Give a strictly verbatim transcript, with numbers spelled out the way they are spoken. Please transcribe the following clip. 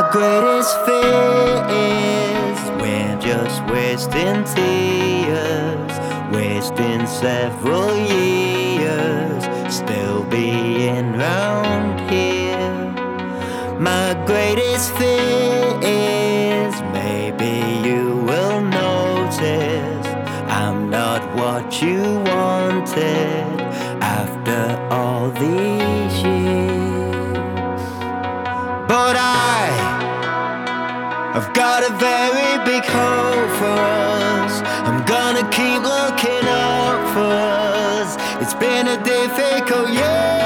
greatest fear is we're just wasting tears, wasting several years, still being round here. My greatest fear is maybe you will notice I'm not what you wanted after all these years. But I, I've got a very big hope for us. I'm gonna keep looking up for us. It's been a difficult year.